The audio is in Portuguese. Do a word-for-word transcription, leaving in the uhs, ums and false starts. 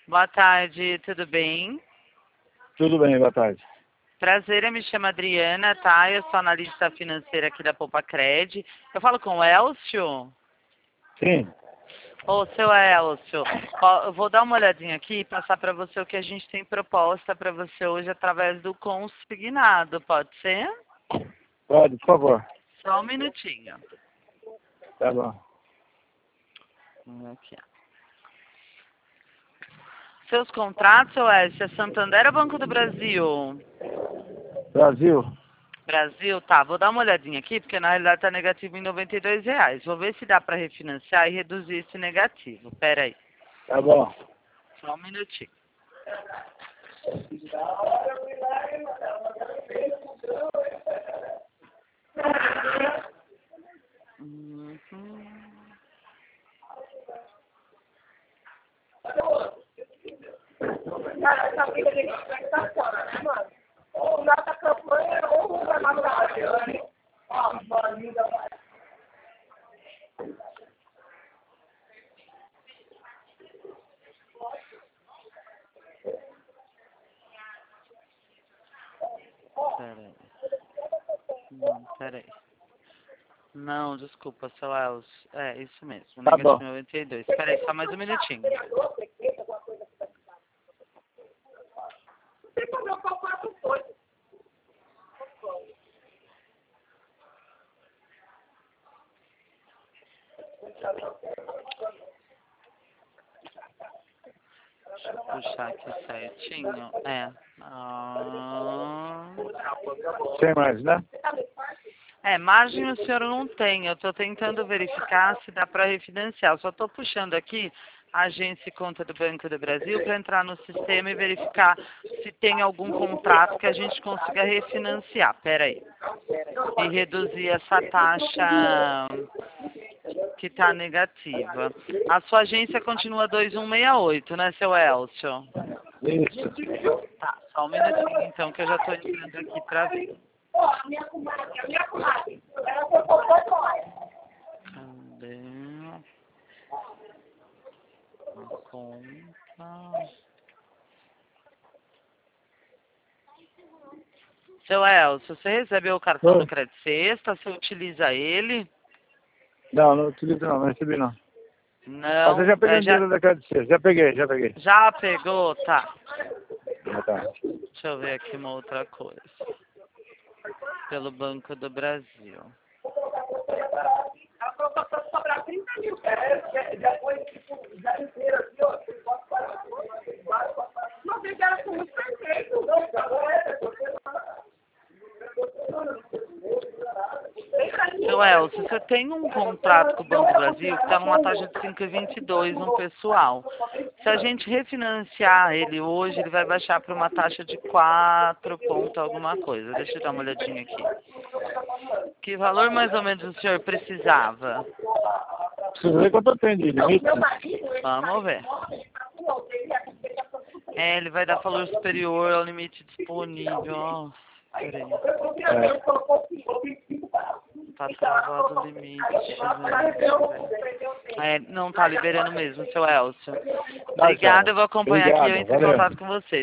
Boa tarde, tudo bem? Tudo bem, boa tarde. Prazer, eu me chamo Adriana, tá? Eu sou analista financeira aqui da Poupa-Cred. Eu falo com o Elcio? Sim, Ô, seu Elcio, ó, eu vou dar uma olhadinha aqui e passar para você o que a gente tem proposta para você hoje através do consignado, pode ser? pode, por favor. Só um minutinho. Tá bom. Aqui, ó. Seus contratos, seu Elcio, é Santander ou Banco do Brasil? Brasil, Brasil, tá, vou dar uma olhadinha aqui, porque na realidade tá negativo em noventa e dois reais. Vou ver se dá para refinanciar e reduzir esse negativo. Pera aí, tá bom. só um minutinho. Uhum. Essa vida de tá fora, né, mano? Ou nossa campanha, ou vai lá no Brasil. Ó, bora, linda, vai. Pera aí. Não, pera aí. Não, desculpa, seu Elcio. É, isso mesmo, Tá negativo bom. noventa e dois. Pera aí, só mais um minutinho. Você comprou qual quatro foi? Deixa eu puxar aqui certinho. É. Ah... Sem mais, né? É, margem o senhor não tem. Eu estou tentando verificar se dá para refinanciar. Eu só estou puxando aqui a agência e conta do Banco do Brasil para entrar no sistema e verificar se tem algum contrato que a gente consiga refinanciar. Pera aí. E reduzir essa taxa que está negativa. A sua agência continua dois um seis oito, né, seu Elcio? Isso. Tá, só um minutinho então que eu já estou entrando aqui para ver. Ó, a minha comadre, a minha comadre. Ela foi comprou fora. Cadê? A conta. Seu Elcio, você recebeu o cartão Oi. do Crédito Sexta? Você utiliza ele? Não, não utilizo não, não recebi não. Não. Mas eu já peguei É, um já, dinheiro da Crédito Suisse, já peguei, já peguei. já pegou? Tá. Boa tarde. Deixa eu ver aqui uma outra coisa. Pelo Banco do Brasil. Ela falou que vai sobrar trinta mil. É, já foi, tipo, já inteira, assim, ó. Não sei que ela foi muito perfeito. Seu Elcio, você tem um contrato com o Banco do Brasil que está numa taxa de cinco vírgula vinte e dois no pessoal. Se a gente refinanciar ele hoje, ele vai baixar para uma taxa de quatro ponto alguma coisa. Deixa eu dar uma olhadinha aqui. Que valor mais ou menos o senhor precisava? Preciso ver quanto eu tenho de limite. Vamos ver. É, ele vai dar valor superior ao limite disponível. Peraí. É. Tá travado o limite. É, não tá liberando mesmo, seu Elcio. Obrigada, eu vou acompanhar aqui e eu Obrigado, entro em valeu. contato com você.